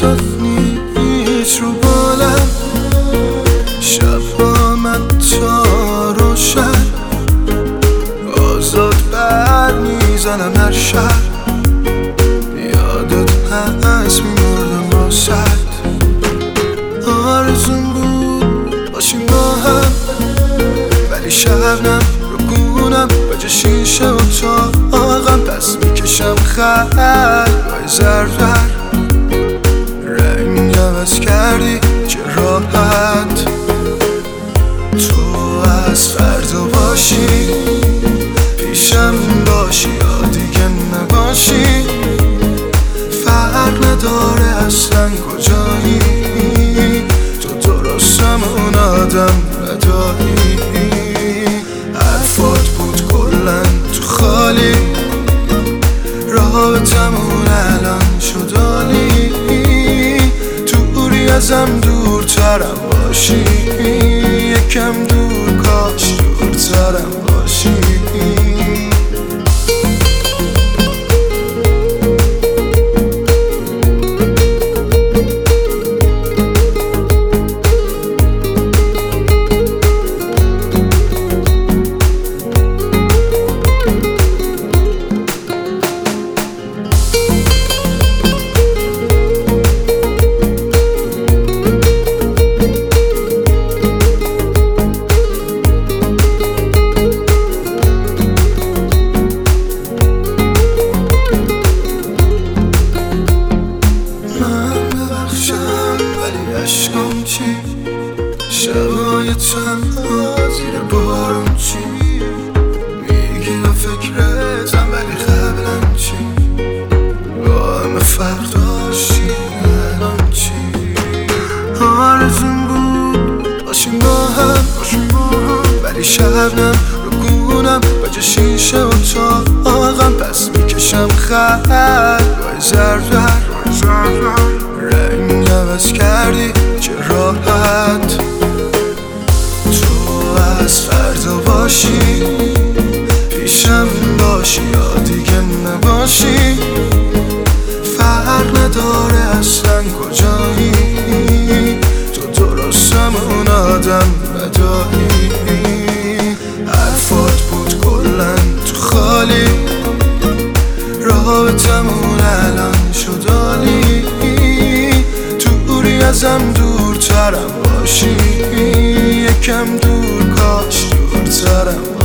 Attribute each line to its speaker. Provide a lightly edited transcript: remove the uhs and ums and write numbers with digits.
Speaker 1: واسه نیست رو بالم، شب با من تا روشن، آزاد بر میزنم هر شب، یادت هست میمردم واسه. آرزون بود باشیم با هم، ولی شبنم رو گونم بجا شیشه و تاقم، پس میکشم خلای زرور، رنگ عوض کردی چه راحت. تو از فردا باشی پیشم باشی یا دیگه نباشی، فرق نداره اصلا کجایی، تو درستم اون آدم نداری. حرفات بود کلن تو خالی، رابطمون الان شد عالی، دوری ازم دورترم باشی، یکم دور کاش دورترم باشی. عشقم چی؟ شبای تنها زیر بارون چی؟ میگی و فکرتم ولی قبلم چی؟ با همه فرق داشتی الان چی؟ آرزون بود باشیم با هم، ولی شبنم رو گونم بجا شیشه و تاقم، پس میکشم خلای زرور، رنگ عوض کردی چه راحت. تو از فردا باشی پیشم باشی یا دیگه نباشی، فرق نداره اصلا کجایی، تو درستم اون آدم نداری. حرفات بود کلن تو خالی، رابطمون الان شد عالی، دوری ازم دورترم باشی، یکم دور کاش دورترم باشی.